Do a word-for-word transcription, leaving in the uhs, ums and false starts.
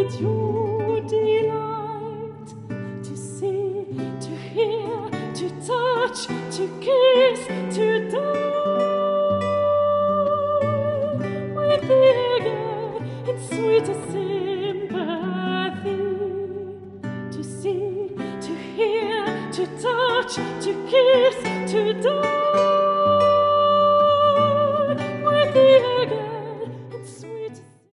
you delight to see, to hear, to touch, to kiss, to die with eager and sweetest sympathy, to see, to hear, to touch, to kiss, to die with eager